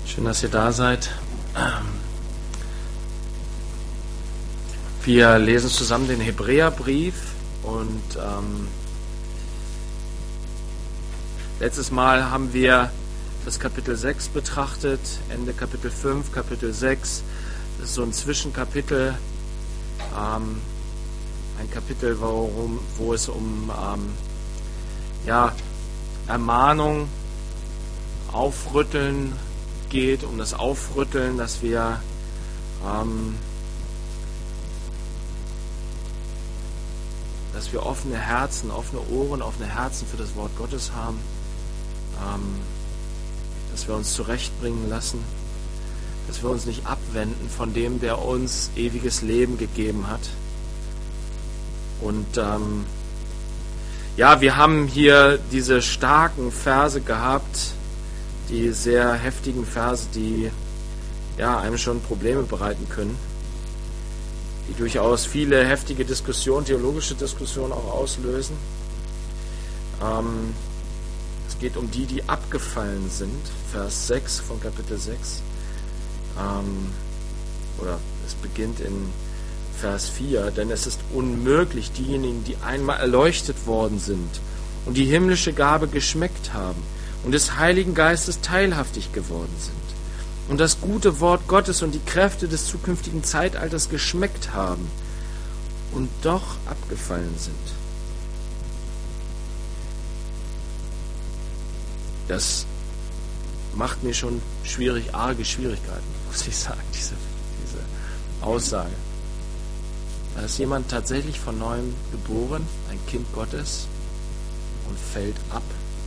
Schön, dass ihr da seid. Wir lesen zusammen den Hebräerbrief und letztes Mal haben wir das Kapitel 6 betrachtet, Ende Kapitel 5, Kapitel 6. Das ist so ein Zwischenkapitel, ein Kapitel, wo es um Ermahnung, Aufrütteln geht, um das Aufrütteln, dass wir offene Herzen, offene Ohren, offene Herzen für das Wort Gottes haben, dass wir uns zurechtbringen lassen, dass wir uns nicht abwenden von dem, der uns ewiges Leben gegeben hat. Und wir haben hier diese starken Verse gehabt, die sehr heftigen Verse, die einem schon Probleme bereiten können, die durchaus viele heftige Diskussionen, theologische Diskussionen auch auslösen. Es geht um die abgefallen sind, Vers 6 von Kapitel 6. Es beginnt in Vers 4, denn es ist unmöglich, diejenigen, die einmal erleuchtet worden sind und die himmlische Gabe geschmeckt haben und des Heiligen Geistes teilhaftig geworden sind und das gute Wort Gottes und die Kräfte des zukünftigen Zeitalters geschmeckt haben und doch abgefallen sind. Das macht mir schon arge Schwierigkeiten, muss ich sagen, diese Aussage. Da ist jemand tatsächlich von Neuem geboren, ein Kind Gottes, und fällt ab.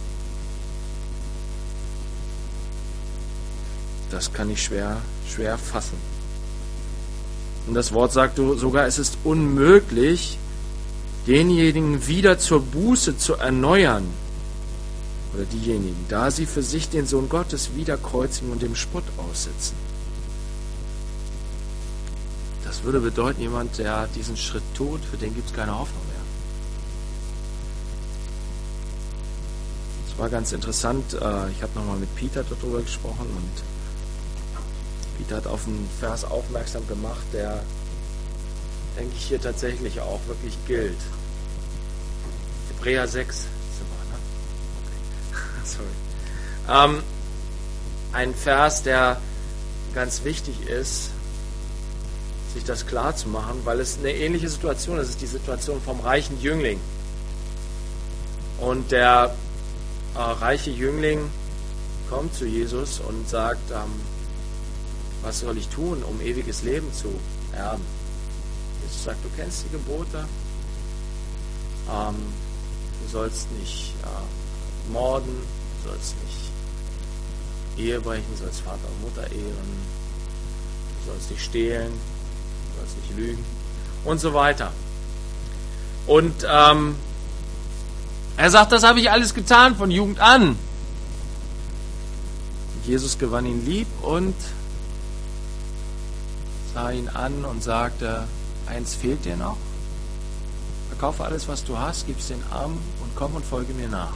Das kann ich schwer fassen. Und das Wort sagt sogar, es ist unmöglich, denjenigen wieder zur Buße zu erneuern, oder diejenigen, da sie für sich den Sohn Gottes wieder kreuzigen und dem Spott aussetzen. Das würde bedeuten, jemand, der diesen Schritt tut, für den gibt es keine Hoffnung mehr. Es war ganz interessant, ich habe nochmal mit Peter darüber gesprochen und Peter hat auf einen Vers aufmerksam gemacht, der, denke ich, hier tatsächlich auch wirklich gilt. Hebräer 6 sind wir, ne? Okay. Sorry. Ein Vers, der ganz wichtig ist, sich das klar zu machen, weil es eine ähnliche Situation ist. Es ist die Situation vom reichen Jüngling. Und der reiche Jüngling kommt zu Jesus und sagt, was soll ich tun, um ewiges Leben zu erben? Jesus sagt, du kennst die Gebote. Du sollst nicht morden, du sollst nicht Ehe brechen, du sollst Vater und Mutter ehren, du sollst nicht stehlen, du sollst nicht lügen und so weiter. Und er sagt, das habe ich alles getan von Jugend an. Und Jesus gewann ihn lieb und sah ihn an und sagte, eins fehlt dir noch. Verkaufe alles, was du hast, gib es den Armen und komm und folge mir nach.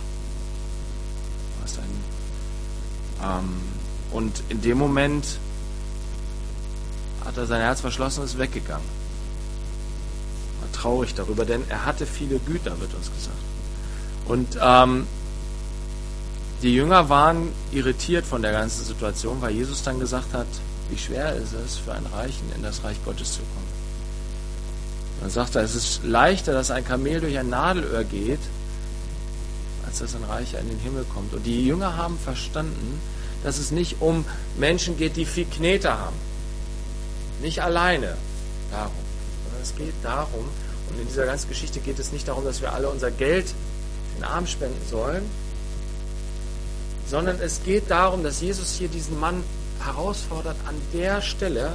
Und in dem Moment hat er sein Herz verschlossen und ist weggegangen. War traurig darüber, denn er hatte viele Güter, wird uns gesagt. Und die Jünger waren irritiert von der ganzen Situation, weil Jesus dann gesagt hat, wie schwer ist es für einen Reichen, in das Reich Gottes zu kommen. Dann sagt er, es ist leichter, dass ein Kamel durch ein Nadelöhr geht, als dass ein Reicher in den Himmel kommt. Und die Jünger haben verstanden, dass es nicht um Menschen geht, die viel Knete haben. Nicht alleine darum. Sondern es geht darum, und in dieser ganzen Geschichte geht es nicht darum, dass wir alle unser Geld den Armen spenden sollen, sondern es geht darum, dass Jesus hier diesen Mann herausfordert an der Stelle,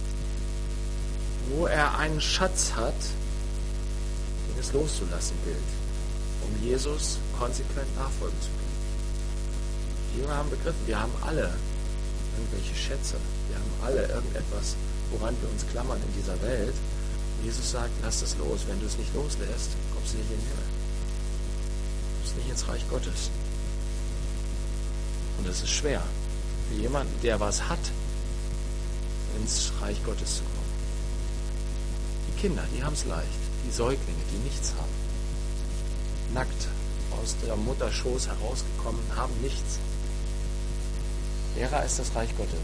wo er einen Schatz hat, den es loszulassen gilt, um Jesus konsequent nachfolgen zu können. Die Jünger haben begriffen, wir haben alle irgendwelche Schätze, wir haben alle irgendetwas, woran wir uns klammern in dieser Welt. Jesus sagt, lass das los. Wenn du es nicht loslässt, kommst du nicht in den Himmel. Du kommst nicht ins Reich Gottes. Und das ist schwer. für jemanden, der was hat, ins Reich Gottes zu kommen. Die Kinder, die haben es leicht. Die Säuglinge, die nichts haben. Nackt aus der Mutterschoß herausgekommen, haben nichts. Derer ist das Reich Gottes.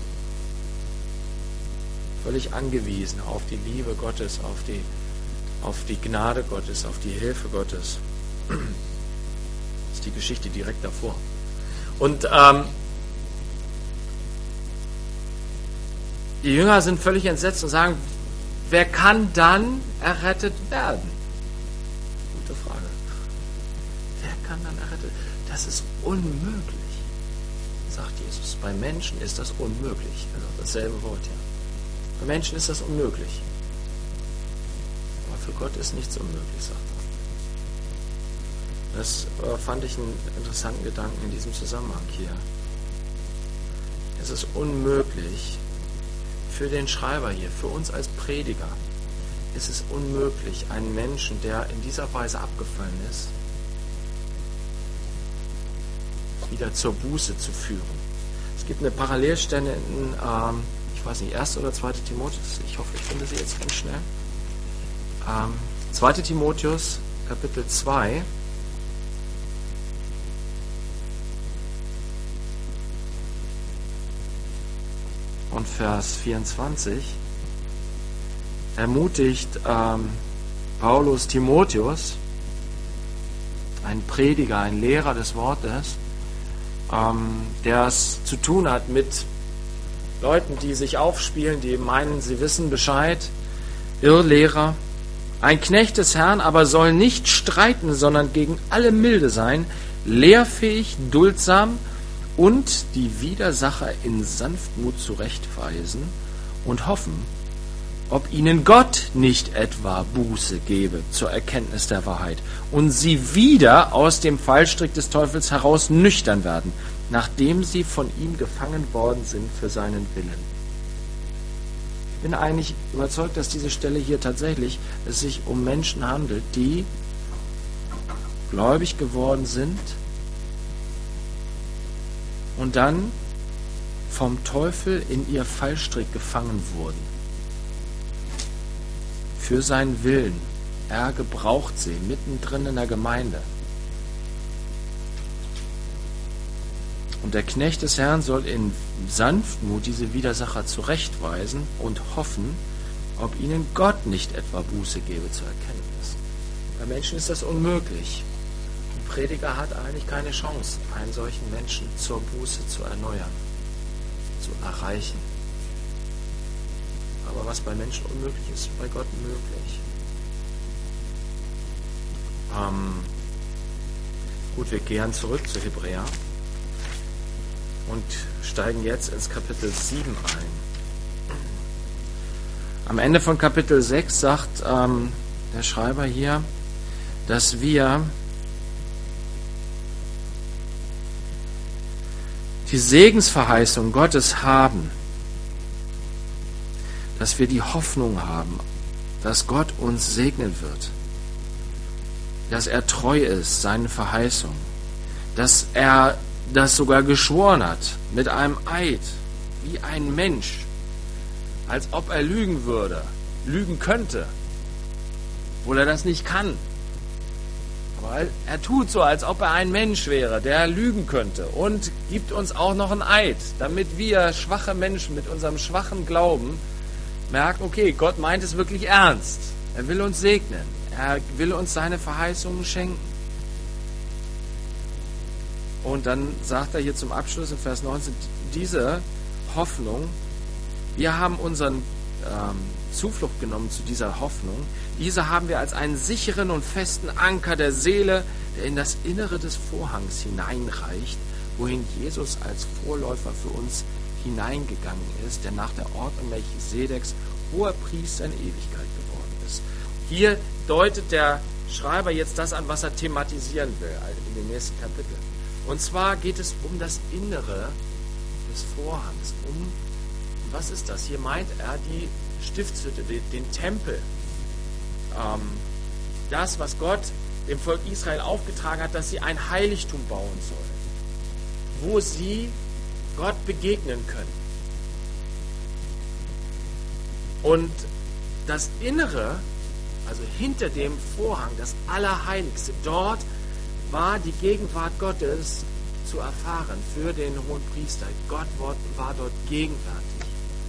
Völlig angewiesen auf die Liebe Gottes, auf die Gnade Gottes, auf die Hilfe Gottes. Das ist die Geschichte direkt davor. Und die Jünger sind völlig entsetzt und sagen, wer kann dann errettet werden? Gute Frage. Wer kann dann errettet werden? Das ist unmöglich, sagt Jesus. Bei Menschen ist das unmöglich. Also dasselbe Wort hier. Bei Menschen ist das unmöglich. Aber für Gott ist nichts unmöglich, sagt er. Das fand ich einen interessanten Gedanken in diesem Zusammenhang hier. Es ist unmöglich für den Schreiber hier, für uns als Prediger, ist es unmöglich, einen Menschen, der in dieser Weise abgefallen ist, wieder zur Buße zu führen. Es gibt eine Parallelstelle in, ich weiß nicht, 1. oder 2. Timotheus, ich hoffe, ich finde sie jetzt ganz schnell. 2. Timotheus, Kapitel 2, und Vers 24 ermutigt Paulus Timotheus, ein Prediger, ein Lehrer des Wortes, der es zu tun hat mit Leuten, die sich aufspielen, die meinen, sie wissen Bescheid, Irrlehrer. Ein Knecht des Herrn aber soll nicht streiten, sondern gegen alle milde sein, lehrfähig, duldsam und die Widersacher in Sanftmut zurechtweisen und hoffen, ob ihnen Gott nicht etwa Buße gebe zur Erkenntnis der Wahrheit und sie wieder aus dem Fallstrick des Teufels heraus nüchtern werden, nachdem sie von ihm gefangen worden sind für seinen Willen. Ich bin eigentlich überzeugt, dass diese Stelle hier tatsächlich, es sich um Menschen handelt, die gläubig geworden sind und dann vom Teufel in ihr Fallstrick gefangen wurden. Für seinen Willen. Er gebraucht sie mittendrin in der Gemeinde. Und der Knecht des Herrn soll in Sanftmut diese Widersacher zurechtweisen und hoffen, ob ihnen Gott nicht etwa Buße gebe zur Erkenntnis. Bei Menschen ist das unmöglich. Ein Prediger hat eigentlich keine Chance, einen solchen Menschen zur Buße zu erneuern, zu erreichen. Aber was bei Menschen unmöglich ist, bei Gott möglich. Gut, wir kehren zurück zu Hebräer und steigen jetzt ins Kapitel 7 ein. Am Ende von Kapitel 6 sagt der Schreiber hier, dass wir die Segensverheißung Gottes haben, dass wir die Hoffnung haben, dass Gott uns segnen wird, dass er treu ist, seinen Verheißungen, dass er das sogar geschworen hat mit einem Eid, wie ein Mensch, als ob er lügen würde, lügen könnte, obwohl er das nicht kann. Aber er tut so, als ob er ein Mensch wäre, der lügen könnte und gibt uns auch noch ein Eid, damit wir schwache Menschen mit unserem schwachen Glauben merken, okay, Gott meint es wirklich ernst. Er will uns segnen. Er will uns seine Verheißungen schenken. Und dann sagt er hier zum Abschluss in Vers 19, diese Hoffnung, wir haben unseren Zuflucht genommen zu dieser Hoffnung. Diese haben wir als einen sicheren und festen Anker der Seele, der in das Innere des Vorhangs hineinreicht, wohin Jesus als Vorläufer für uns hineingegangen ist, der nach der Ordnung Melchisedeks hoher Priester in Ewigkeit geworden ist. Hier deutet der Schreiber jetzt das an, was er thematisieren will in dem nächsten Kapitel. Und zwar geht es um das Innere des Vorhangs. Was ist das? Hier meint er die Stiftshütte, den Tempel. Das, was Gott dem Volk Israel aufgetragen hat, dass sie ein Heiligtum bauen sollen, wo sie Gott begegnen können. Und das Innere, also hinter dem Vorhang, das Allerheiligste, dort war die Gegenwart Gottes zu erfahren für den Hohenpriester. Gott war dort gegenwärtig.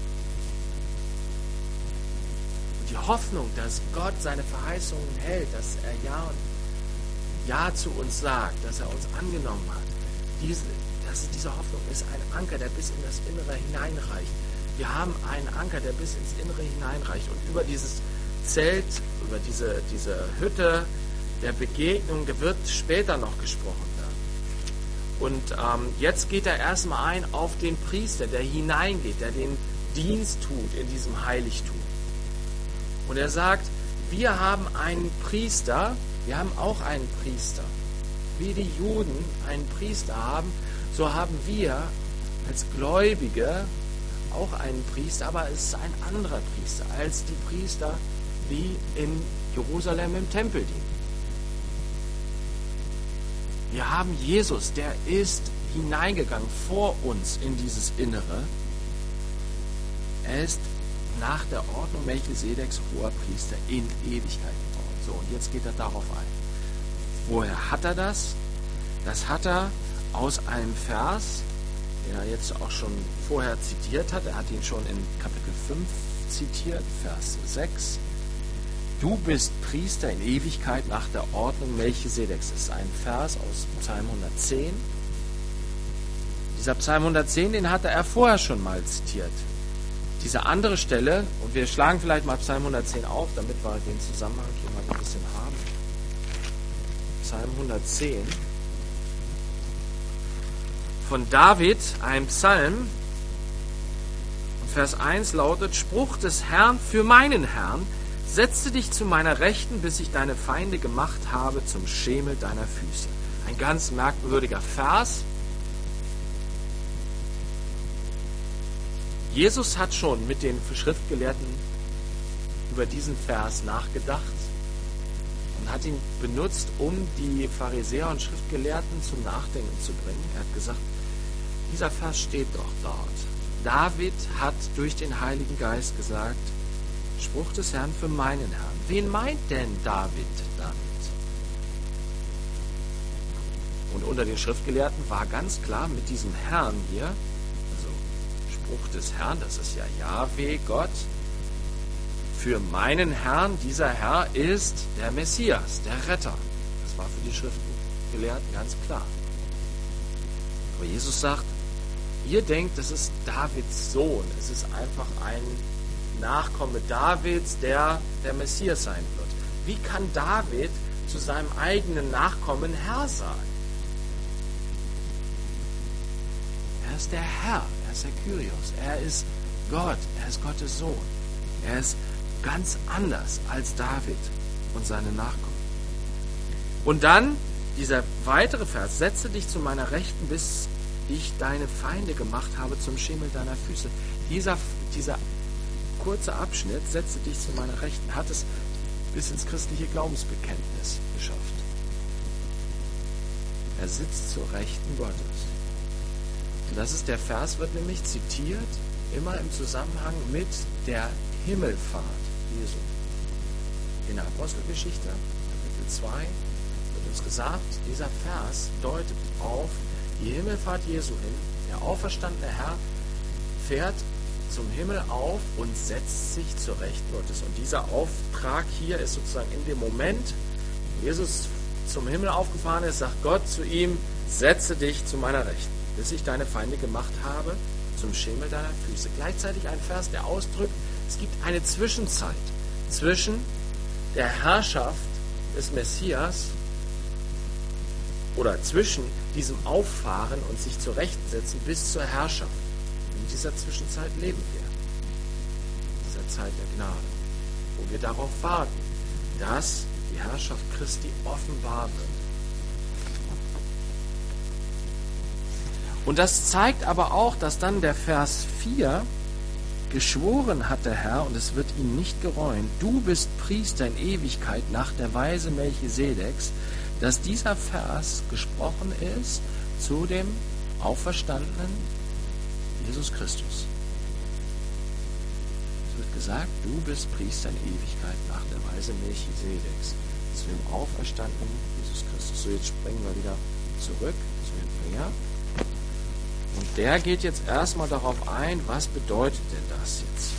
Und die Hoffnung, dass Gott seine Verheißungen hält, dass er Ja zu uns sagt, dass er uns angenommen hat, diese Hoffnung ist ein Anker, der bis in das Innere hineinreicht. Wir haben einen Anker, der bis ins Innere hineinreicht. Und über dieses Zelt, über diese Hütte der Begegnung, da wird später noch gesprochen werden. Und jetzt geht er erstmal ein auf den Priester, der hineingeht, der den Dienst tut in diesem Heiligtum. Und er sagt, wir haben einen Priester, wir haben auch einen Priester. Wie die Juden einen Priester haben, so haben wir als Gläubige auch einen Priester, aber es ist ein anderer Priester als die Priester, die in Jerusalem im Tempel dienen. Wir haben Jesus, der ist hineingegangen vor uns in dieses Innere. Er ist nach der Ordnung Melchisedeks hoher Priester in Ewigkeit geworden. So, und jetzt geht er darauf ein. Woher hat er das? Das hat er aus einem Vers, den er jetzt auch schon vorher zitiert hat. Er hat ihn schon in Kapitel 5 zitiert, Vers 6. Du bist Priester in Ewigkeit nach der Ordnung Melchisedeks. Das ist ein Vers aus Psalm 110. Dieser Psalm 110, den hatte er vorher schon mal zitiert. Diese andere Stelle, und wir schlagen vielleicht mal Psalm 110 auf, damit wir den Zusammenhang hier mal ein bisschen haben. Psalm 110 von David, ein Psalm. Und Vers 1 lautet: Spruch des Herrn für meinen Herrn: Setze dich zu meiner Rechten, bis ich deine Feinde gemacht habe zum Schemel deiner Füße. Ein ganz merkwürdiger Vers. Jesus hat schon mit den Schriftgelehrten über diesen Vers nachgedacht und hat ihn benutzt, um die Pharisäer und Schriftgelehrten zum Nachdenken zu bringen. Er hat gesagt, dieser Vers steht doch dort. David hat durch den Heiligen Geist gesagt, Spruch des Herrn für meinen Herrn. Wen meint denn David damit? Und unter den Schriftgelehrten war ganz klar mit diesem Herrn hier, also Spruch des Herrn, das ist ja Jahwe, Gott, für meinen Herrn, dieser Herr ist der Messias, der Retter. Das war für die Schriftgelehrten ganz klar. Aber Jesus sagt, ihr denkt, das ist Davids Sohn, es ist einfach ein Nachkomme Davids, der Messias sein wird. Wie kann David zu seinem eigenen Nachkommen Herr sein? Er ist der Herr, er ist der Kyrios, er ist Gott, er ist Gottes Sohn. Er ist ganz anders als David und seine Nachkommen. Und dann dieser weitere Vers, setze dich zu meiner Rechten, bis ich deine Feinde gemacht habe zum Schemel deiner Füße. Dieser kurze Abschnitt, setze dich zu meiner Rechten, hat es bis ins christliche Glaubensbekenntnis geschafft. Er sitzt zur Rechten Gottes. Und das ist der Vers, wird nämlich zitiert, immer im Zusammenhang mit der Himmelfahrt Jesu. In der Apostelgeschichte, Kapitel 2, wird uns gesagt, dieser Vers deutet auf die Himmelfahrt Jesu hin. Der auferstandene Herr fährt zum Himmel auf und setzt sich zur Rechten Gottes. Und dieser Auftrag hier ist sozusagen in dem Moment, wo Jesus zum Himmel aufgefahren ist, sagt Gott zu ihm, setze dich zu meiner Rechten, bis ich deine Feinde gemacht habe zum Schemel deiner Füße. Gleichzeitig ein Vers, der ausdrückt, es gibt eine Zwischenzeit zwischen der Herrschaft des Messias oder zwischen diesem Auffahren und sich zur Rechten setzen bis zur Herrschaft. In dieser Zwischenzeit leben wir. In dieser Zeit der Gnade, wo wir darauf warten, dass die Herrschaft Christi offenbar wird. Und das zeigt aber auch, dass dann der Vers 4 geschworen hat der Herr, und es wird ihm nicht gereuen, du bist Priester in Ewigkeit nach der Weise Melchisedeks, dass dieser Vers gesprochen ist zu dem auferstandenen Jesus Christus. Es wird gesagt, du bist Priester in Ewigkeit nach der Weise Melchisedeks, zu dem auferstandenen Jesus Christus. So, jetzt springen wir wieder zurück zu Hebräer. Und der geht jetzt erstmal darauf ein, was bedeutet denn das jetzt?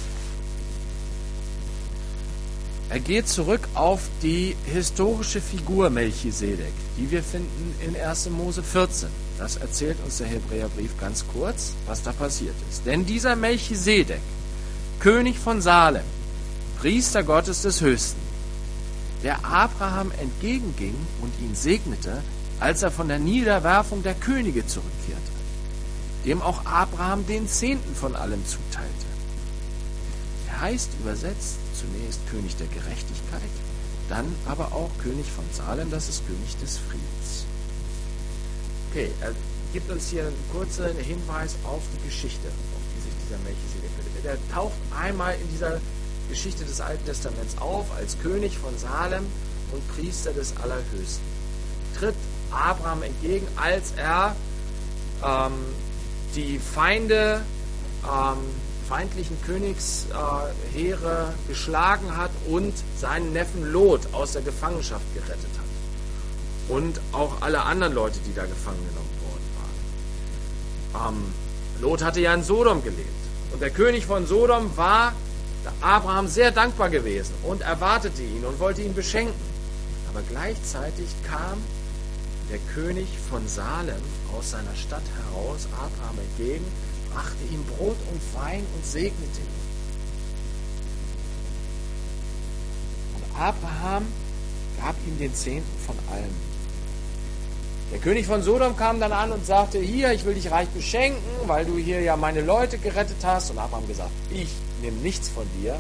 Er geht zurück auf die historische Figur Melchisedek, die wir finden in 1. Mose 14. Das erzählt uns der Hebräerbrief ganz kurz, was da passiert ist. Denn dieser Melchisedek, König von Salem, Priester Gottes des Höchsten, der Abraham entgegenging und ihn segnete, als er von der Niederwerfung der Könige zurückkehrte, dem auch Abraham den Zehnten von allem zuteilte. Er heißt übersetzt zunächst König der Gerechtigkeit, dann aber auch König von Salem, das ist König des Friedens. Okay, er gibt uns hier einen kurzen Hinweis auf die Geschichte, auf die sich dieser Melchisedek befindet. Der taucht einmal in dieser Geschichte des Alten Testaments auf als König von Salem und Priester des Allerhöchsten. Tritt Abraham entgegen, als er die feindlichen Königsheere geschlagen hat und seinen Neffen Lot aus der Gefangenschaft gerettet hat. Und auch alle anderen Leute, die da gefangen genommen worden waren. Lot hatte ja in Sodom gelebt. Und der König von Sodom war Abraham sehr dankbar gewesen und erwartete ihn und wollte ihn beschenken. Aber gleichzeitig kam der König von Salem aus seiner Stadt heraus Abraham entgegen, brachte ihm Brot und Wein und segnete ihn. Und Abraham gab ihm den Zehnten von allem. Der König von Sodom kam dann an und sagte, hier, ich will dich reich beschenken, weil du hier ja meine Leute gerettet hast. Und Abraham gesagt, ich nehme nichts von dir.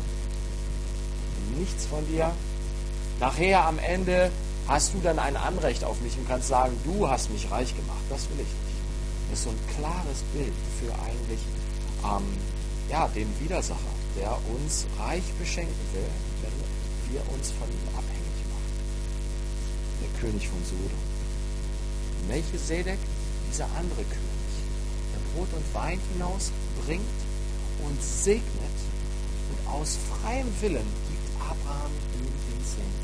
Nachher am Ende hast du dann ein Anrecht auf mich und kannst sagen, du hast mich reich gemacht. Das will ich nicht. Das ist so ein klares Bild für eigentlich den Widersacher, der uns reich beschenken will, wenn wir uns von ihm abhängig machen. Der König von Sodom. Melchisedek, dieser andere König, der Brot und Wein hinausbringt und segnet und aus freiem Willen gibt Abraham ihm den Zehnten.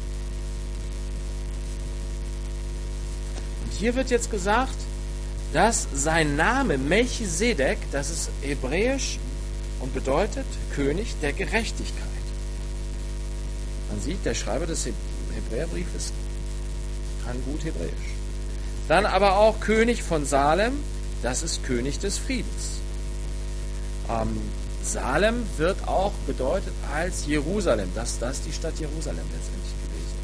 Und hier wird jetzt gesagt, dass sein Name Melchisedek, das ist hebräisch und bedeutet König der Gerechtigkeit. Man sieht, der Schreiber des Hebräerbriefes kann gut Hebräisch. Dann aber auch König von Salem, das ist König des Friedens. Salem wird auch bedeutet als Jerusalem, dass das die Stadt Jerusalem letztendlich gewesen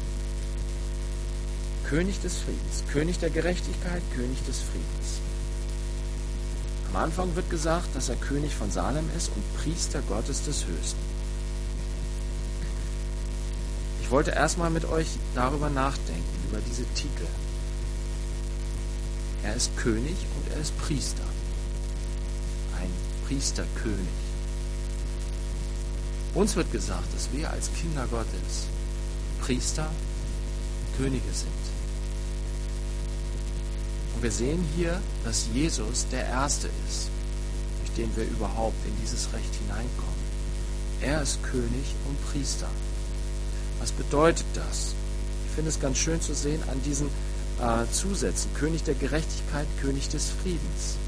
ist. König des Friedens, König der Gerechtigkeit, König des Friedens. Am Anfang wird gesagt, dass er König von Salem ist und Priester Gottes des Höchsten. Ich wollte erstmal mit euch darüber nachdenken, über diese Titel. Er ist König und er ist Priester. Ein Priesterkönig. Uns wird gesagt, dass wir als Kinder Gottes Priester, Könige sind. Und wir sehen hier, dass Jesus der Erste ist, durch den wir überhaupt in dieses Recht hineinkommen. Er ist König und Priester. Was bedeutet das? Ich finde es ganz schön zu sehen an diesen Zusätzen. König der Gerechtigkeit, König des Friedens.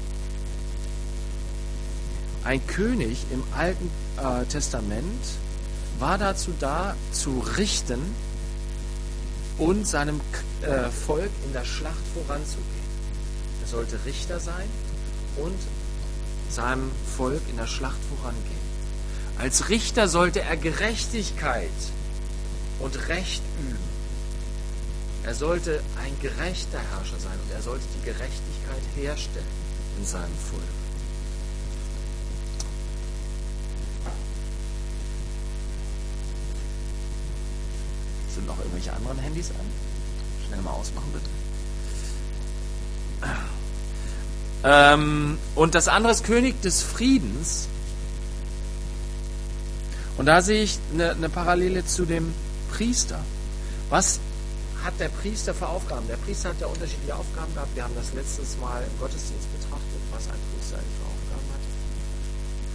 Ein König im Alten Testament war dazu da, zu richten und seinem Volk in der Schlacht voranzugehen. Er sollte Richter sein und seinem Volk in der Schlacht vorangehen. Als Richter sollte er Gerechtigkeit und Recht üben. Er sollte ein gerechter Herrscher sein und er sollte die Gerechtigkeit herstellen in seinem Volk. Sind noch irgendwelche anderen Handys an? Schnell mal ausmachen, bitte. Und das andere ist König des Friedens. Und da sehe ich eine Parallele zu dem Priester. Was hat der Priester für Aufgaben? Der Priester hat ja unterschiedliche Aufgaben gehabt. Wir haben das letztes Mal im Gottesdienst betrachtet, was ein Priester für Aufgaben hatte.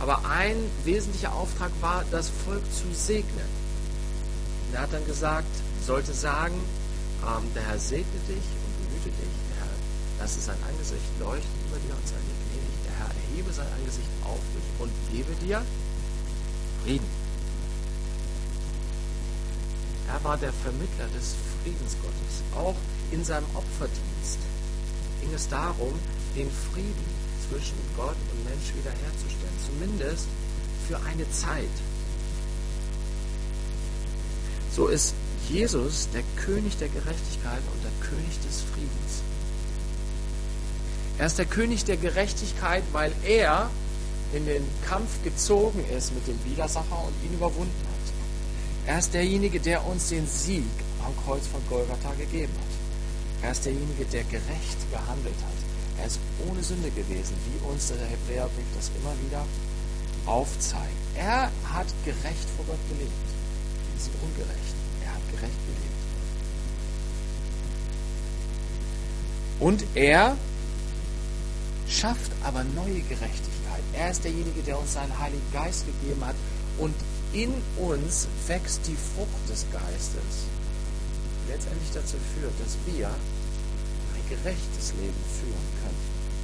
Aber ein wesentlicher Auftrag war, das Volk zu segnen. Und er hat dann gesagt, sollte sagen, der Herr segne dich und behüte dich, der Herr lasse sein Angesicht leuchten über dir und sei dir gnädig, der Herr erhebe sein Angesicht auf dich und gebe dir Frieden. Er war der Vermittler des Friedens Gottes. Auch in seinem Opferdienst ging es darum, den Frieden zwischen Gott und Mensch wiederherzustellen, zumindest für eine Zeit. So ist Jesus der König der Gerechtigkeit und der König des Friedens. Er ist der König der Gerechtigkeit, weil er in den Kampf gezogen ist mit dem Widersacher und ihn überwunden hat. Er ist derjenige, der uns den Sieg am Kreuz von Golgatha gegeben hat. Er ist derjenige, der gerecht gehandelt hat. Er ist ohne Sünde gewesen, wie uns der Hebräerbrief das immer wieder aufzeigt. Er hat gerecht vor Gott gelebt. Wir sind ungerecht. Er hat gerecht gelebt. Und er schafft aber neue Gerechtigkeit. Er ist derjenige, der uns seinen Heiligen Geist gegeben hat und in uns wächst die Frucht des Geistes, die letztendlich dazu führt, dass wir ein gerechtes Leben führen können.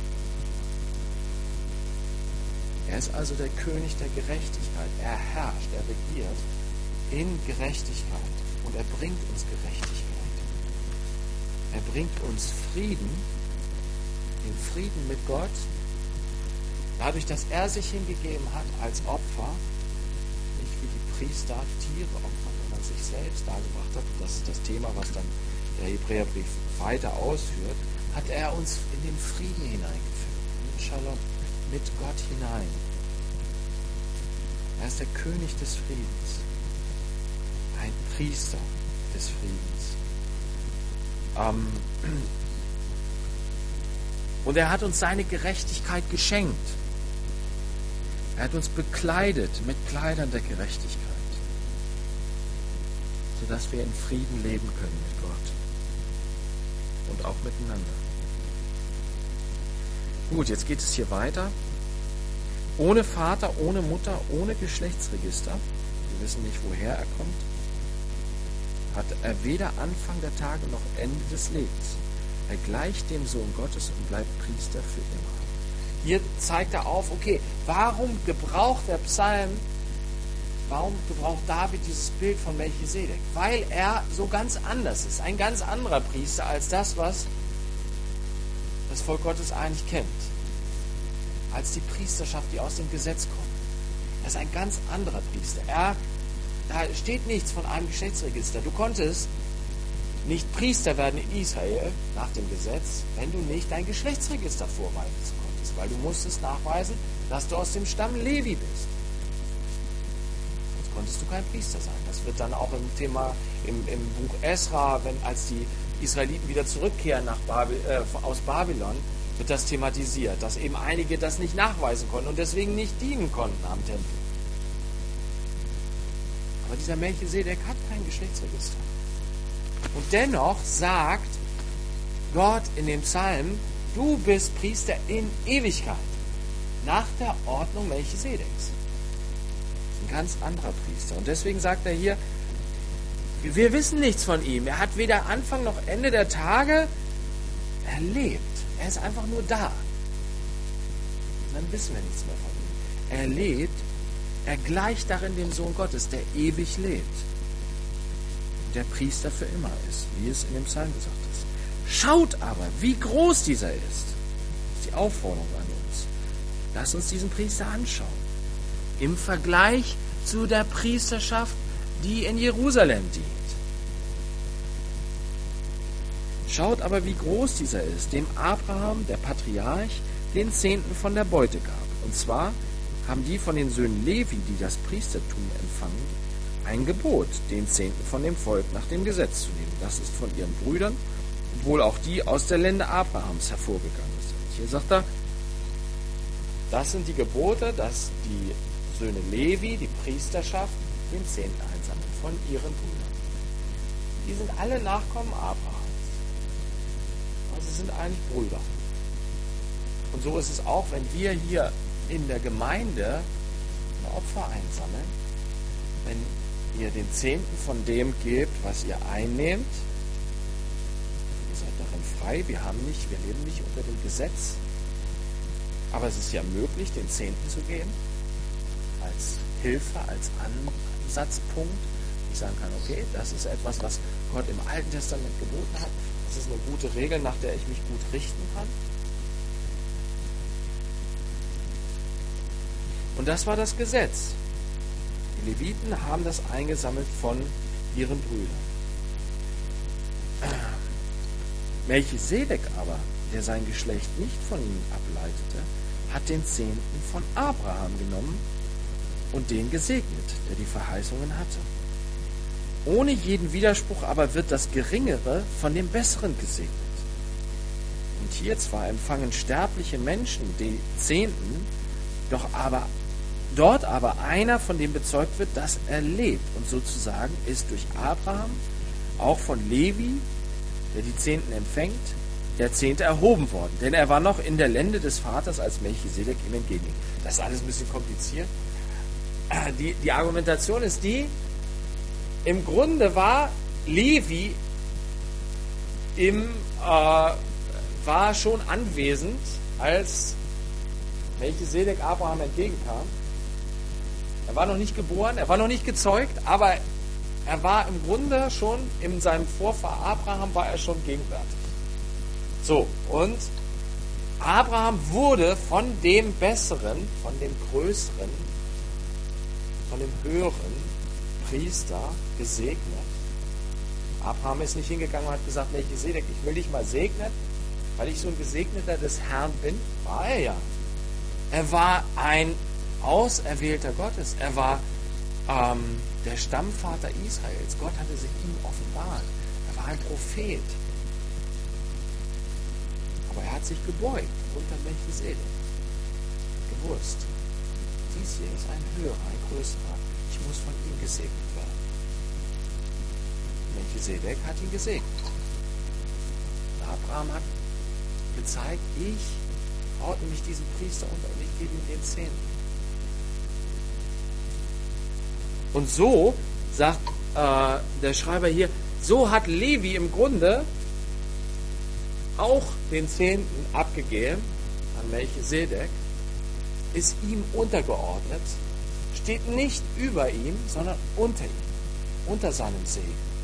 Er ist also der König der Gerechtigkeit. Er herrscht, er regiert in Gerechtigkeit und er bringt uns Gerechtigkeit. Er bringt uns Frieden, den Frieden mit Gott, dadurch, dass er sich hingegeben hat als Opfer, nicht wie die Priester Tiere opfern, sondern sich selbst dargebracht hat, und das ist das Thema, was dann der Hebräerbrief weiter ausführt, hat er uns in den Frieden hineingeführt, in den Shalom, mit Gott hinein. Er ist der König des Friedens, ein Priester des Friedens. Und er hat uns seine Gerechtigkeit geschenkt. Er hat uns bekleidet mit Kleidern der Gerechtigkeit, sodass wir in Frieden leben können mit Gott und auch miteinander. Gut, jetzt geht es hier weiter. Ohne Vater, ohne Mutter, ohne Geschlechtsregister, wir wissen nicht, woher er kommt, hat er weder Anfang der Tage noch Ende des Lebens. Er gleicht dem Sohn Gottes und bleibt Priester für immer. Hier zeigt er auf, okay, warum gebraucht David dieses Bild von Melchisedek? Weil er so ganz anders ist, ein ganz anderer Priester als das, was das Volk Gottes eigentlich kennt. Als die Priesterschaft, die aus dem Gesetz kommt. Er ist ein ganz anderer Priester. Da steht nichts von einem Geschlechtsregister. Du konntest nicht Priester werden in Israel nach dem Gesetz, wenn du nicht dein Geschlechtsregister vorweisen konntest, weil du musstest nachweisen, dass du aus dem Stamm Levi bist. Sonst konntest du kein Priester sein. Das wird dann auch im Thema im Buch Esra, als die Israeliten wieder zurückkehren aus Babylon, wird das thematisiert, dass eben einige das nicht nachweisen konnten und deswegen nicht dienen konnten am Tempel. Aber dieser Melchisedek hat kein Geschlechtsregister. Und dennoch sagt Gott in dem Psalm, du bist Priester in Ewigkeit, nach der Ordnung Melchisedeks. Ein ganz anderer Priester. Und deswegen sagt er hier, wir wissen nichts von ihm. Er hat weder Anfang noch Ende der Tage. Er lebt. Er ist einfach nur da. Und dann wissen wir nichts mehr von ihm. Er lebt. Er gleicht darin dem Sohn Gottes, der ewig lebt. Der Priester für immer ist, wie es in dem Psalm gesagt ist. Schaut aber, wie groß dieser ist. Das ist die Aufforderung an uns. Lass uns diesen Priester anschauen. Im Vergleich zu der Priesterschaft, die in Jerusalem dient. Schaut aber, wie groß dieser ist, dem Abraham, der Patriarch, den Zehnten von der Beute gab. Und zwar haben die von den Söhnen Levi, die das Priestertum empfangen, ein Gebot, den Zehnten von dem Volk nach dem Gesetz zu nehmen. Das ist von ihren Brüdern, obwohl auch die aus der Lände Abrahams hervorgegangen sind. Hier sagt er, das sind die Gebote, dass die Söhne Levi, die Priesterschaft, den Zehnten einsammeln von ihren Brüdern. Die sind alle Nachkommen Abrahams. Also sind eigentlich Brüder. Und so ist es auch, wenn wir hier in der Gemeinde Opfer einsammeln, wenn ihr den Zehnten von dem gebt, was ihr einnehmt. Ihr seid darin frei, wir leben nicht unter dem Gesetz. Aber es ist ja möglich, den Zehnten zu geben, als Hilfe, als Ansatzpunkt. Ich sagen kann, okay, das ist etwas, was Gott im Alten Testament geboten hat. Das ist eine gute Regel, nach der ich mich gut richten kann. Und das war das Gesetz. Die Leviten haben das eingesammelt von ihren Brüdern. Melchisedek aber, der sein Geschlecht nicht von ihnen ableitete, hat den Zehnten von Abraham genommen und den gesegnet, der die Verheißungen hatte. Ohne jeden Widerspruch aber wird das Geringere von dem Besseren gesegnet. Und hier zwar empfangen sterbliche Menschen die Zehnten, dort aber einer, von dem bezeugt wird, dass er lebt. Und sozusagen ist durch Abraham auch von Levi, der die Zehnten empfängt, der Zehnte erhoben worden. Denn er war noch in der Lände des Vaters, als Melchisedek ihm entgegenging. Das ist alles ein bisschen kompliziert. Die Argumentation ist die, im Grunde war Levi war schon anwesend, als Melchisedek Abraham entgegenkam. Er war noch nicht geboren, er war noch nicht gezeugt, aber er war im Grunde schon, in seinem Vorfahr Abraham war er schon gegenwärtig. So, und Abraham wurde von dem Besseren, von dem Größeren, von dem Höheren Priester gesegnet. Abraham ist nicht hingegangen und hat gesagt, Melchisedek, ich will dich mal segnen, weil ich so ein Gesegneter des Herrn bin. War er ja. Er war ein Auserwählter Gottes. Er war der Stammvater Israels. Gott hatte sich ihm offenbart. Er war ein Prophet. Aber er hat sich gebeugt unter Melchisedek. Gewusst, dies hier ist ein höherer, ein größerer. Ich muss von ihm gesegnet werden. Melchisedek hat ihn gesegnet. Abraham hat gezeigt, ich ordne mich diesem Priester unter und ich gebe ihm den Zehnten. Und so, sagt der Schreiber hier, so hat Levi im Grunde auch den Zehnten abgegeben an Melchisedek, ist ihm untergeordnet, steht nicht über ihm, sondern unter ihm, unter seinem Segen.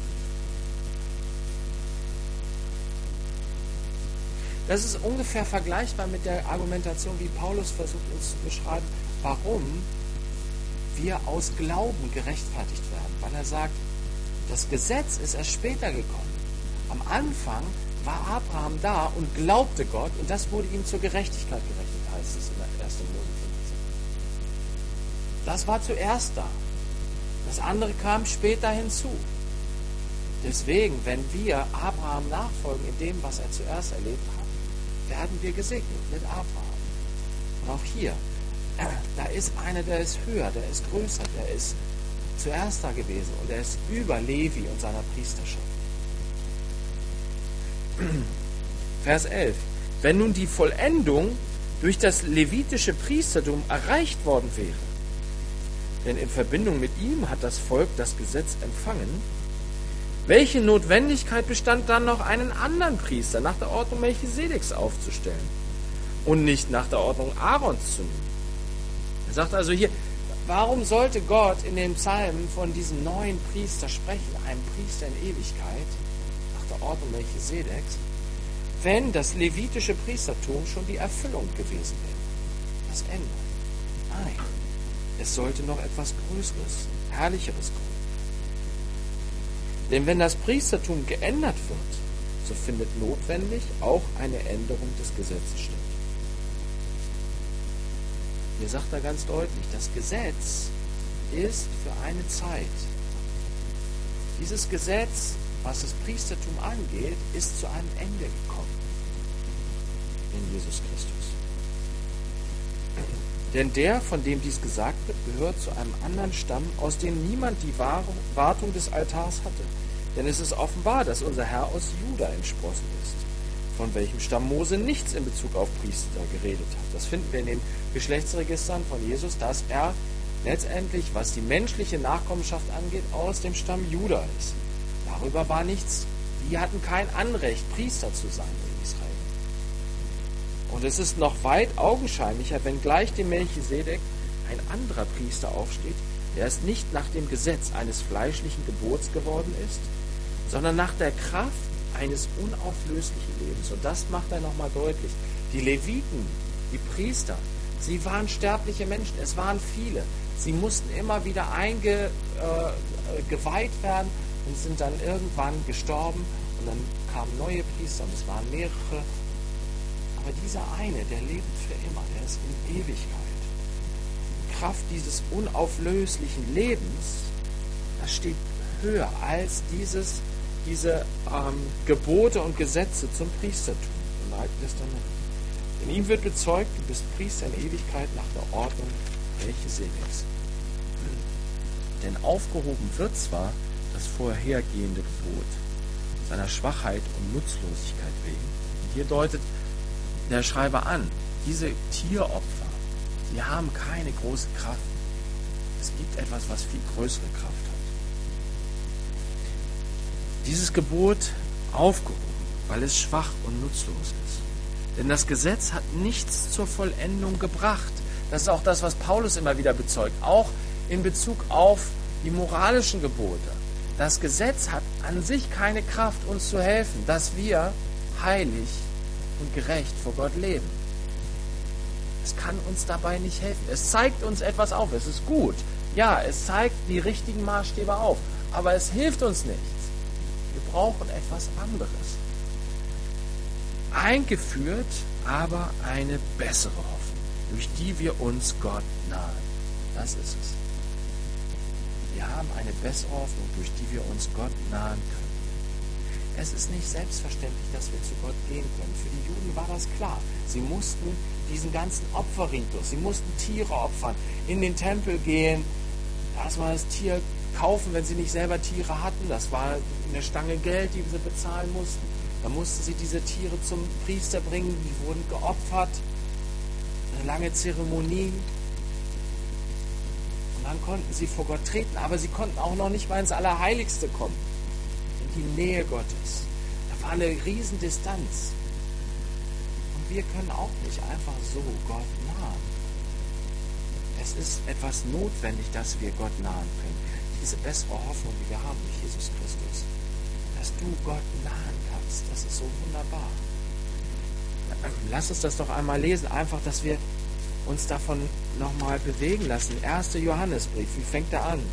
Das ist ungefähr vergleichbar mit der Argumentation, wie Paulus versucht uns zu beschreiben, warum wir aus Glauben gerechtfertigt werden. Weil er sagt, das Gesetz ist erst später gekommen. Am Anfang war Abraham da und glaubte Gott und das wurde ihm zur Gerechtigkeit gerechnet, heißt es in der 1. Mose 15. Das war zuerst da. Das andere kam später hinzu. Deswegen, wenn wir Abraham nachfolgen in dem, was er zuerst erlebt hat, werden wir gesegnet mit Abraham. Und auch hier, da ist einer, der ist höher, der ist größer, der ist zuerst da gewesen und er ist über Levi und seiner Priesterschaft. Vers 11. Wenn nun die Vollendung durch das levitische Priestertum erreicht worden wäre, denn in Verbindung mit ihm hat das Volk das Gesetz empfangen, welche Notwendigkeit bestand dann noch, einen anderen Priester nach der Ordnung Melchisedeks aufzustellen und nicht nach der Ordnung Aarons zu nehmen? Er sagt also hier, warum sollte Gott in den Psalmen von diesem neuen Priester sprechen, einem Priester in Ewigkeit, nach der Ordnung Melchisedeks, wenn das levitische Priestertum schon die Erfüllung gewesen wäre? Das Ende. Nein, es sollte noch etwas Größeres, Herrlicheres kommen. Denn wenn das Priestertum geändert wird, so findet notwendig auch eine Änderung des Gesetzes statt. Hier sagt er ganz deutlich, das Gesetz ist für eine Zeit. Dieses Gesetz, was das Priestertum angeht, ist zu einem Ende gekommen in Jesus Christus. Denn der, von dem dies gesagt wird, gehört zu einem anderen Stamm, aus dem niemand die Wartung des Altars hatte. Denn es ist offenbar, dass unser Herr aus Juda entsprossen ist, von welchem Stamm Mose nichts in Bezug auf Priester geredet hat. Das finden wir in den Geschlechtsregistern von Jesus, dass er letztendlich, was die menschliche Nachkommenschaft angeht, aus dem Stamm Juda ist. Darüber war nichts. Die hatten kein Anrecht, Priester zu sein in Israel. Und es ist noch weit augenscheinlicher, wenn gleich dem Melchisedek ein anderer Priester aufsteht, der es nicht nach dem Gesetz eines fleischlichen Gebots geworden ist, sondern nach der Kraft eines unauflöslichen Lebens. Und das macht er nochmal deutlich. Die Leviten, die Priester, sie waren sterbliche Menschen. Es waren viele. Sie mussten immer wieder eingeweiht werden und sind dann irgendwann gestorben. Und dann kamen neue Priester und es waren mehrere. Aber dieser eine, der lebt für immer, der ist in Ewigkeit. Die Kraft dieses unauflöslichen Lebens, das steht höher als diese Gebote und Gesetze zum Priestertum im Alten Testament. In ihm wird bezeugt, du bist Priester in Ewigkeit nach der Ordnung Melchisedeks. Denn aufgehoben wird zwar das vorhergehende Gebot seiner Schwachheit und Nutzlosigkeit wegen. Und hier deutet der Schreiber an, diese Tieropfer, sie haben keine große Kraft. Es gibt etwas, was viel größere Kraft hat. Dieses Gebot aufgehoben, weil es schwach und nutzlos ist. Denn das Gesetz hat nichts zur Vollendung gebracht. Das ist auch das, was Paulus immer wieder bezeugt, auch in Bezug auf die moralischen Gebote. Das Gesetz hat an sich keine Kraft, uns zu helfen, dass wir heilig und gerecht vor Gott leben. Es kann uns dabei nicht helfen. Es zeigt uns etwas auf. Es ist gut. Ja, es zeigt die richtigen Maßstäbe auf. Aber es hilft uns nichts. Wir brauchen etwas anderes. Eingeführt aber eine bessere Hoffnung, durch die wir uns Gott nahen. Das ist es. Wir haben eine bessere Hoffnung, durch die wir uns Gott nahen können. Es ist nicht selbstverständlich, dass wir zu Gott gehen können. Für die Juden war das klar. Sie mussten diesen ganzen Opferritus, sie mussten Tiere opfern, in den Tempel gehen, erstmal das Tier kaufen, wenn sie nicht selber Tiere hatten. Das war eine Stange Geld, die sie bezahlen mussten. Dann mussten sie diese Tiere zum Priester bringen, die wurden geopfert. Eine lange Zeremonie. Und dann konnten sie vor Gott treten, aber sie konnten auch noch nicht mal ins Allerheiligste kommen. In die Nähe Gottes. Da war eine Riesendistanz. Und wir können auch nicht einfach so Gott nahen. Es ist etwas notwendig, dass wir Gott nahen können. Diese bessere Hoffnung, die wir haben durch Jesus Christus. Dass du Gott nahen kannst. Das ist so wunderbar. Lass uns das doch einmal lesen. Einfach, dass wir uns davon nochmal bewegen lassen. 1. Johannesbrief. Wie fängt er an?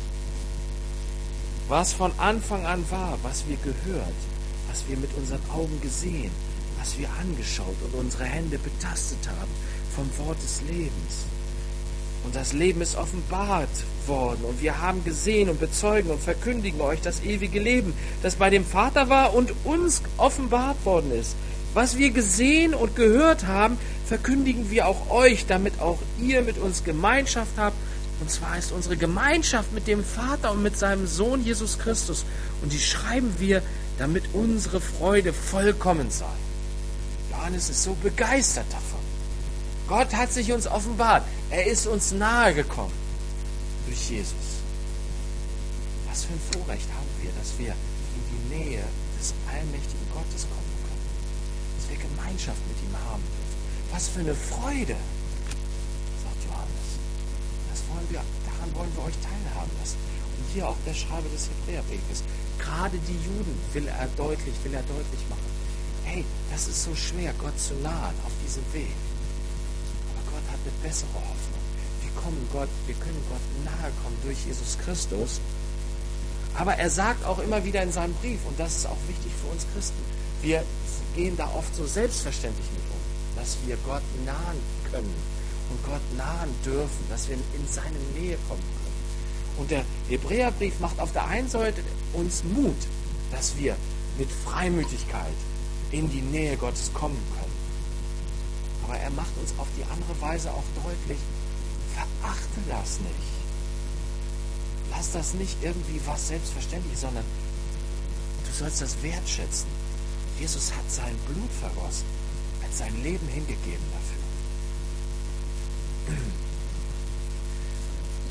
Was von Anfang an war, was wir gehört, was wir mit unseren Augen gesehen, was wir angeschaut und unsere Hände betastet haben vom Wort des Lebens. Und das Leben ist offenbart worden und wir haben gesehen und bezeugen und verkündigen euch das ewige Leben, das bei dem Vater war und uns offenbart worden ist. Was wir gesehen und gehört haben, verkündigen wir auch euch, damit auch ihr mit uns Gemeinschaft habt. Und zwar ist unsere Gemeinschaft mit dem Vater und mit seinem Sohn Jesus Christus. Und die schreiben wir, damit unsere Freude vollkommen sei. Johannes ist so begeistert davon. Gott hat sich uns offenbart. Er ist uns nahe gekommen durch Jesus. Was für ein Vorrecht haben wir, dass wir in die Nähe des allmächtigen Gottes kommen können. Dass wir Gemeinschaft mit ihm haben dürfen. Was für eine Freude, sagt Johannes. Daran wollen wir euch teilhaben lassen. Und hier auch der Schreiber des Hebräerbriefes. Gerade die Juden will er deutlich machen. Hey, das ist so schwer, Gott zu nahen auf diesem Weg. Gott hat eine bessere Hoffnung. Wir können Gott nahe kommen durch Jesus Christus. Aber er sagt auch immer wieder in seinem Brief, und das ist auch wichtig für uns Christen, wir gehen da oft so selbstverständlich mit um, dass wir Gott nahen können und Gott nahen dürfen, dass wir in seine Nähe kommen können. Und der Hebräerbrief macht auf der einen Seite uns Mut, dass wir mit Freimütigkeit in die Nähe Gottes kommen können. Aber er macht uns auf die andere Weise auch deutlich, verachte das nicht. Lass das nicht irgendwie was selbstverständlich, sondern du sollst das wertschätzen. Jesus hat sein Blut vergossen, hat sein Leben hingegeben dafür.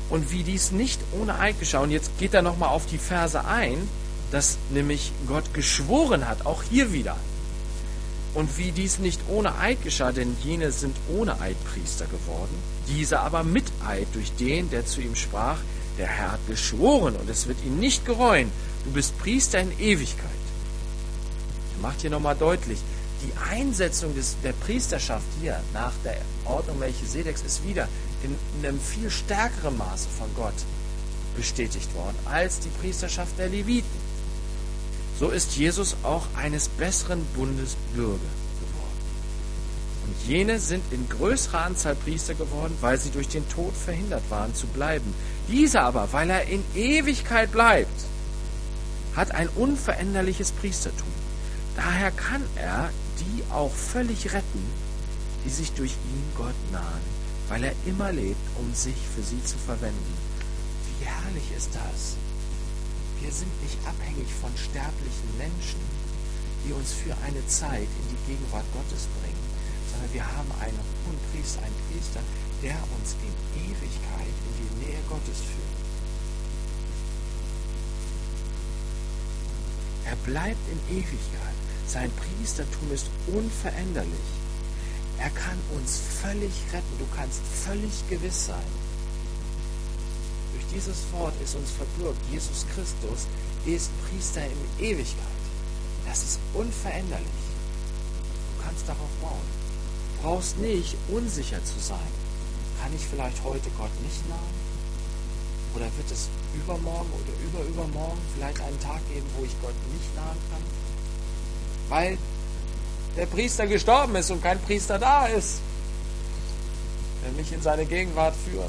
Und wie dies nicht ohne Eid geschah, und jetzt geht er nochmal auf die Verse ein, dass nämlich Gott geschworen hat, auch hier wieder. Und wie dies nicht ohne Eid geschah, denn jene sind ohne Eid Priester geworden, diese aber mit Eid durch den, der zu ihm sprach, der Herr hat geschworen und es wird ihn nicht gereuen, du bist Priester in Ewigkeit. Er macht hier nochmal deutlich, die Einsetzung der Priesterschaft hier nach der Ordnung Melchisedeks ist wieder in einem viel stärkeren Maße von Gott bestätigt worden als die Priesterschaft der Leviten. So ist Jesus auch eines besseren Bundes Bürger geworden. Und jene sind in größerer Anzahl Priester geworden, weil sie durch den Tod verhindert waren zu bleiben. Dieser aber, weil er in Ewigkeit bleibt, hat ein unveränderliches Priestertum. Daher kann er die auch völlig retten, die sich durch ihn Gott nahen, weil er immer lebt, um sich für sie zu verwenden. Wie herrlich ist das? Wir sind nicht abhängig von sterblichen Menschen, die uns für eine Zeit in die Gegenwart Gottes bringen, sondern wir haben einen hohen Priester, einen Priester, der uns in Ewigkeit in die Nähe Gottes führt. Er bleibt in Ewigkeit. Sein Priestertum ist unveränderlich. Er kann uns völlig retten. Du kannst völlig gewiss sein. Durch dieses Wort ist uns verbürgt, Jesus Christus ist Priester in Ewigkeit. Das ist unveränderlich. Du kannst darauf bauen. Du brauchst nicht unsicher zu sein. Kann ich vielleicht heute Gott nicht nahen? Oder wird es übermorgen oder übermorgen vielleicht einen Tag geben, wo ich Gott nicht nahen kann? Weil der Priester gestorben ist und kein Priester da ist, der mich in seine Gegenwart führt.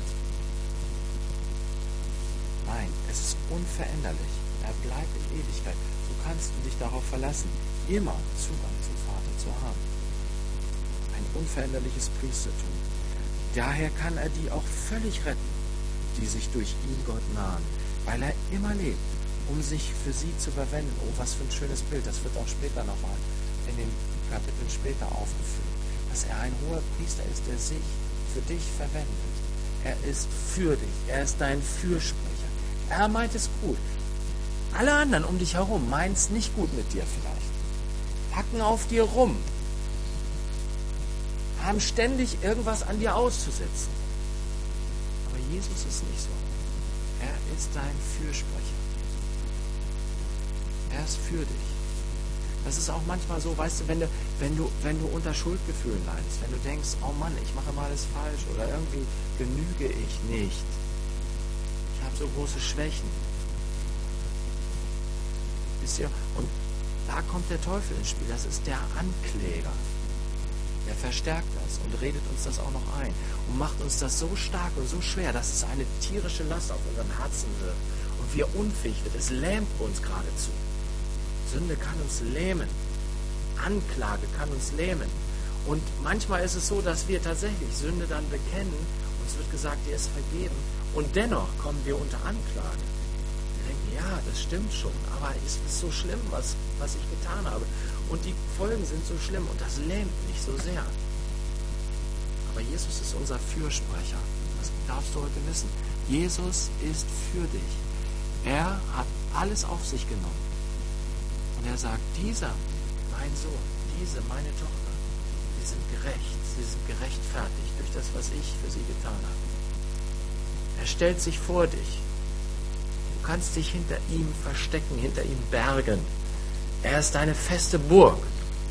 Nein, es ist unveränderlich. Er bleibt in Ewigkeit. So kannst du dich darauf verlassen, immer Zugang zum Vater zu haben. Ein unveränderliches Priestertum. Daher kann er die auch völlig retten, die sich durch ihn Gott nahen, weil er immer lebt, um sich für sie zu verwenden. Oh, was für ein schönes Bild. Das wird auch später nochmal in den Kapiteln später aufgeführt. Dass er ein hoher Priester ist, der sich für dich verwendet. Er ist für dich. Er ist dein Fürsprecher. Er meint es gut. Alle anderen um dich herum meinen es nicht gut mit dir vielleicht. Hacken auf dir rum. Haben ständig irgendwas an dir auszusetzen. Aber Jesus ist nicht so. Er ist dein Fürsprecher. Er ist für dich. Das ist auch manchmal so, weißt du, wenn du unter Schuldgefühlen leidest, wenn du denkst, oh Mann, ich mache mal alles falsch oder irgendwie genüge ich nicht. Ich habe so große Schwächen. Wisst ihr? Und da kommt der Teufel ins Spiel. Das ist der Ankläger. Der verstärkt das und redet uns das auch noch ein und macht uns das so stark und so schwer, dass es eine tierische Last auf unserem Herzen wird und wir unfähig wird. Es lähmt uns geradezu. Sünde kann uns lähmen. Anklage kann uns lähmen. Und manchmal ist es so, dass wir tatsächlich Sünde dann bekennen. Uns wird gesagt, dir ist vergeben. Und dennoch kommen wir unter Anklage. Wir denken, ja, das stimmt schon. Aber es ist so schlimm, was ich getan habe. Und die Folgen sind so schlimm. Und das lähmt mich so sehr. Aber Jesus ist unser Fürsprecher. Das darfst du heute wissen. Jesus ist für dich. Er hat alles auf sich genommen. Und er sagt, dieser, mein Sohn, diese, meine Tochter, die sind gerecht, sie sind gerechtfertigt durch das, was ich für sie getan habe. Er stellt sich vor dich. Du kannst dich hinter ihm verstecken, hinter ihm bergen. Er ist deine feste Burg.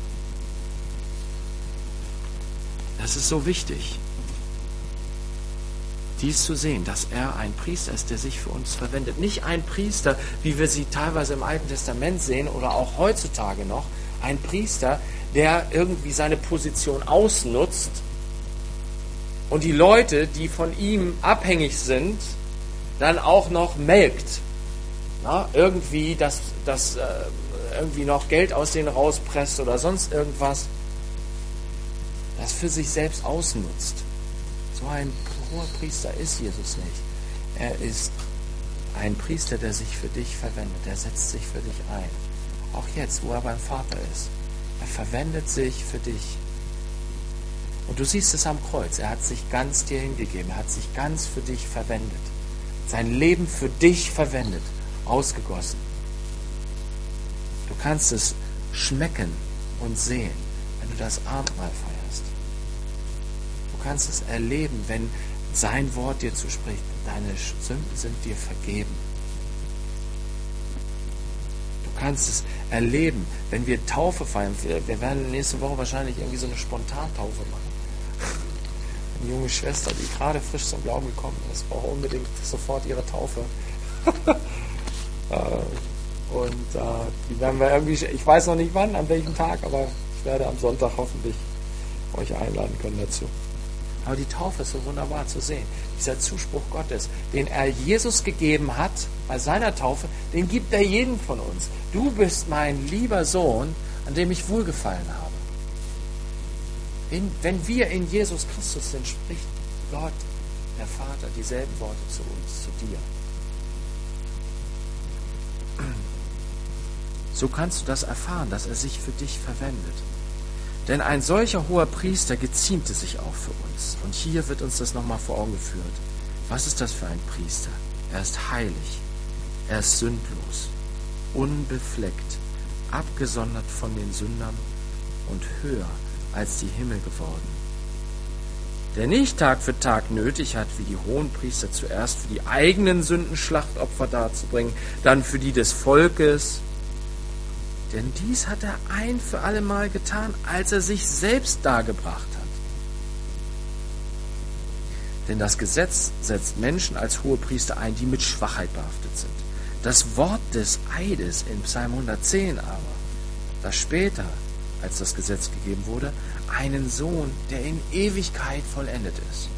Das ist so wichtig, dies zu sehen, dass er ein Priester ist, der sich für uns verwendet. Nicht ein Priester, wie wir sie teilweise im Alten Testament sehen oder auch heutzutage noch. Ein Priester, der irgendwie seine Position ausnutzt und die Leute, die von ihm abhängig sind, dann auch noch melkt. Na, irgendwie irgendwie noch Geld aus denen rauspresst oder sonst irgendwas. Das für sich selbst ausnutzt. So ein hoher Priester ist Jesus nicht. Er ist ein Priester, der sich für dich verwendet. Er setzt sich für dich ein. Auch jetzt, wo er beim Vater ist. Er verwendet sich für dich. Und du siehst es am Kreuz. Er hat sich ganz dir hingegeben. Er hat sich ganz für dich verwendet. sein Leben für dich verwendet, ausgegossen. Du kannst es schmecken und sehen, wenn du das Abendmahl feierst. Du kannst es erleben, wenn sein Wort dir zuspricht. Deine Sünden sind dir vergeben. Du kannst es erleben, wenn wir Taufe feiern. Wir werden nächste Woche wahrscheinlich irgendwie so eine Spontantaufe machen. Eine junge Schwester, die gerade frisch zum Glauben gekommen ist, braucht unbedingt sofort ihre Taufe. Die werden wir irgendwie, ich weiß noch nicht wann, an welchem Tag, aber ich werde am Sonntag hoffentlich euch einladen können dazu. Aber die Taufe ist so wunderbar zu sehen. Dieser Zuspruch Gottes, den er Jesus gegeben hat bei seiner Taufe, den gibt er jedem von uns. Du bist mein lieber Sohn, an dem ich wohlgefallen habe. Wenn wir in Jesus Christus sind, spricht Gott, der Vater, dieselben Worte zu uns, zu dir. So kannst du das erfahren, dass er sich für dich verwendet. Denn ein solcher hoher Priester geziemte sich auch für uns. Und hier wird uns das nochmal vor Augen geführt. Was ist das für ein Priester? Er ist heilig, er ist sündlos, unbefleckt, abgesondert von den Sündern und höher als die Himmel geworden. Der nicht Tag für Tag nötig hat, wie die Hohenpriester zuerst für die eigenen Sünden Schlachtopfer darzubringen, dann für die des Volkes. Denn dies hat er ein für allemal getan, als er sich selbst dargebracht hat. Denn das Gesetz setzt Menschen als Hohepriester ein, die mit Schwachheit behaftet sind. Das Wort des Eides in Psalm 110 aber, das später, als das Gesetz gegeben wurde, einen Sohn, der in Ewigkeit vollendet ist.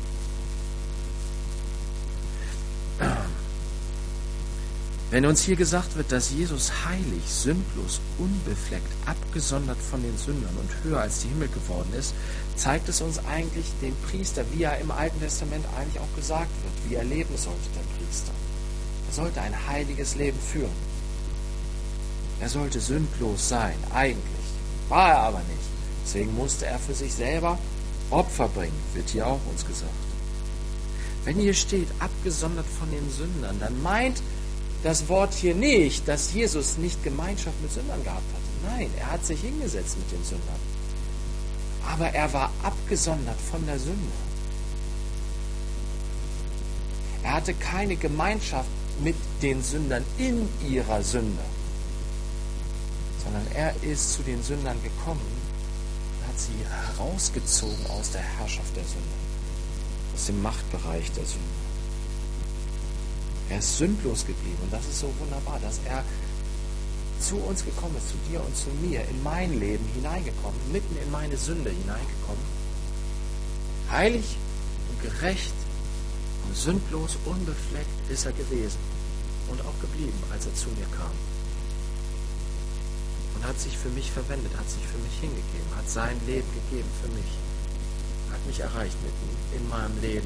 Wenn uns hier gesagt wird, dass Jesus heilig, sündlos, unbefleckt, abgesondert von den Sündern und höher als die Himmel geworden ist, zeigt es uns eigentlich den Priester, wie er im Alten Testament eigentlich auch gesagt wird, wie er leben sollte, der Priester. Er sollte ein heiliges Leben führen. Er sollte sündlos sein, eigentlich. War er aber nicht. Deswegen musste er für sich selber Opfer bringen, wird hier auch uns gesagt. Wenn hier steht, abgesondert von den Sündern, dann meint das Wort hier nicht, dass Jesus nicht Gemeinschaft mit Sündern gehabt hatte. Nein, er hat sich hingesetzt mit den Sündern. Aber er war abgesondert von der Sünde. Er hatte keine Gemeinschaft mit den Sündern in ihrer Sünde, sondern er ist zu den Sündern gekommen und hat sie herausgezogen aus der Herrschaft der Sünde, aus dem Machtbereich der Sünde. Er ist sündlos geblieben und das ist so wunderbar, dass er zu uns gekommen ist, zu dir und zu mir, in mein Leben hineingekommen, mitten in meine Sünde hineingekommen. Heilig und gerecht und sündlos, unbefleckt ist er gewesen und auch geblieben, als er zu mir kam. Und hat sich für mich verwendet, hat sich für mich hingegeben, hat sein Leben gegeben für mich, hat mich erreicht mitten in meinem Leben.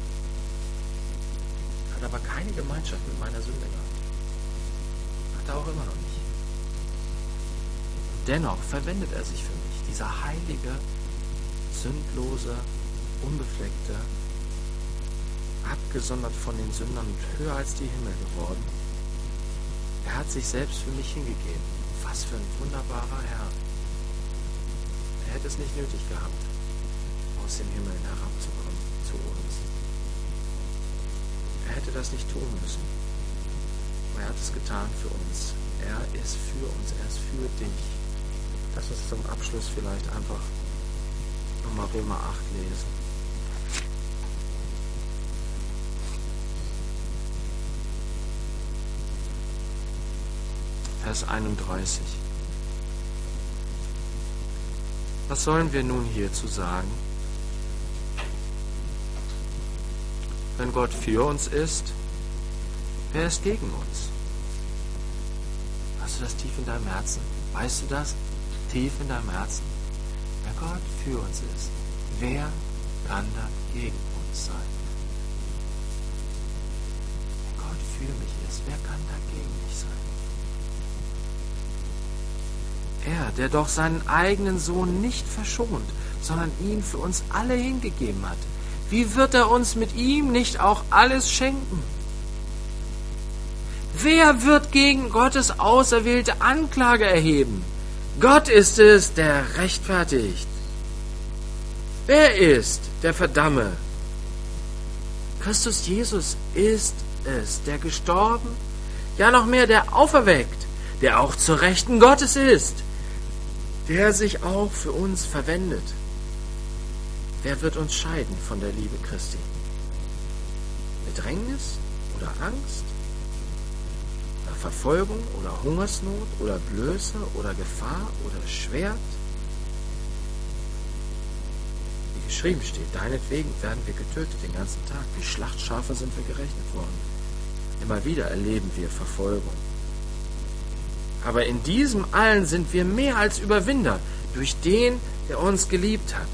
Hat aber keine Gemeinschaft mit meiner Sünde gehabt. Hat er auch immer noch nicht. Dennoch verwendet er sich für mich, dieser heilige, sündlose, unbefleckte, abgesondert von den Sündern und höher als die Himmel geworden. Er hat sich selbst für mich hingegeben. Was für ein wunderbarer Herr. Er hätte es nicht nötig gehabt, aus den Himmeln herabzukommen zu uns. Er hätte das nicht tun müssen. Aber er hat es getan für uns. Er ist für uns, er ist für dich. Lass uns zum Abschluss vielleicht einfach nochmal Römer 8 lesen. Vers 31. Was sollen wir nun hierzu sagen? Wenn Gott für uns ist, wer ist gegen uns? Hast du das tief in deinem Herzen? Weißt du das tief in deinem Herzen? Wenn Gott für uns ist, wer kann da gegen uns sein? Wenn Gott für mich ist, wer kann da gegen mich sein? Er, der doch seinen eigenen Sohn nicht verschont, sondern ihn für uns alle hingegeben hat. Wie wird er uns mit ihm nicht auch alles schenken? Wer wird gegen Gottes auserwählte Anklage erheben? Gott ist es, der rechtfertigt. Wer ist der Verdamme? Christus Jesus ist es, der gestorben, ja noch mehr, der auferweckt, der auch zur Rechten Gottes ist, der sich auch für uns verwendet. Wer wird uns scheiden von der Liebe Christi? Bedrängnis oder Angst? Oder Verfolgung oder Hungersnot oder Blöße oder Gefahr oder Schwert? Wie geschrieben steht, deinetwegen werden wir getötet den ganzen Tag. Wie Schlachtschafe sind wir gerechnet worden. Immer wieder erleben wir Verfolgung. Aber in diesem allen sind wir mehr als Überwinder durch den, der uns geliebt hat.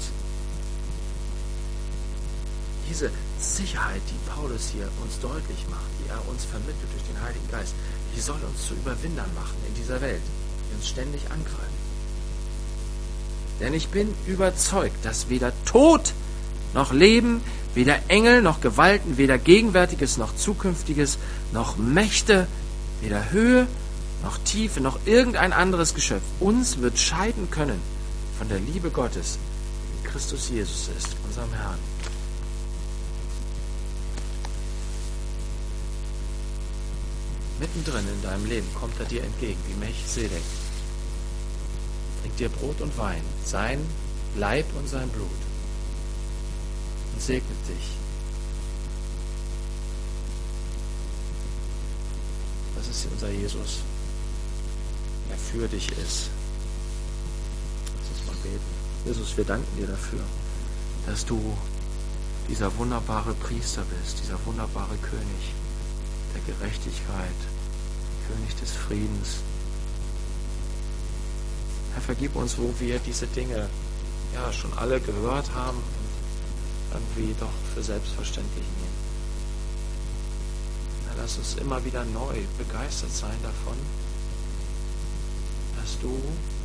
Diese Sicherheit, die Paulus hier uns deutlich macht, die er uns vermittelt durch den Heiligen Geist, die soll uns zu Überwindern machen in dieser Welt, die uns ständig angreifen. Denn ich bin überzeugt, dass weder Tod noch Leben, weder Engel noch Gewalten, weder Gegenwärtiges noch Zukünftiges, noch Mächte, weder Höhe noch Tiefe, noch irgendein anderes Geschöpf uns wird scheiden können von der Liebe Gottes, die in Christus Jesus ist, unserem Herrn. Mittendrin in deinem Leben kommt er dir entgegen, wie Melchisedek. Bringt dir Brot und Wein, sein Leib und sein Blut und segnet dich. Das ist unser Jesus, der für dich ist. Lass uns mal beten. Jesus, wir danken dir dafür, dass du dieser wunderbare Priester bist, dieser wunderbare König der Gerechtigkeit, König des Friedens. Herr, vergib uns, wo wir diese Dinge ja schon alle gehört haben und irgendwie doch für selbstverständlich nehmen. Herr, lass uns immer wieder neu begeistert sein davon, dass du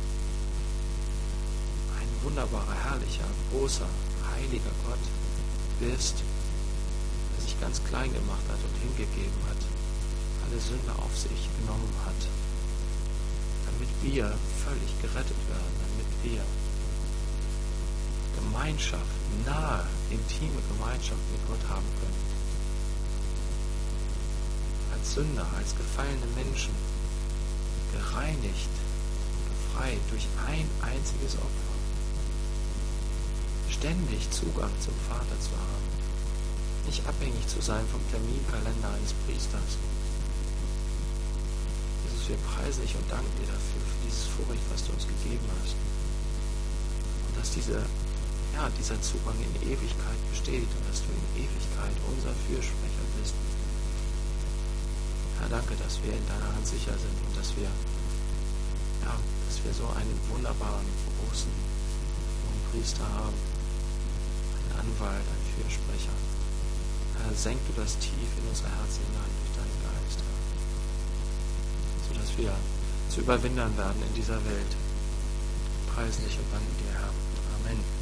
ein wunderbarer, herrlicher, großer, heiliger Gott bist, der sich ganz klein gemacht hat und hingegeben hat, alle Sünde auf sich genommen hat, damit wir völlig gerettet werden, damit wir Gemeinschaft, nahe, intime Gemeinschaft mit Gott haben können. Als Sünder, als gefallene Menschen, gereinigt und befreit durch ein einziges Opfer, ständig Zugang zum Vater zu haben, nicht abhängig zu sein vom Terminkalender eines Priesters. Jesus, wir preisen dich und danken dir dafür, für dieses Vorrecht, was du uns gegeben hast. Und dass dieser Zugang in Ewigkeit besteht und dass du in Ewigkeit unser Fürsprecher bist. Herr, danke, dass wir in deiner Hand sicher sind und dass wir so einen wunderbaren, großen hohen Priester haben, einen Anwalt, einen Fürsprecher. Herr, senk du das tief in unser Herz hinein durch deinen Geist, Herr, sodass wir zu Überwindern werden in dieser Welt. Preisen dich und danken dir, Herr. Amen.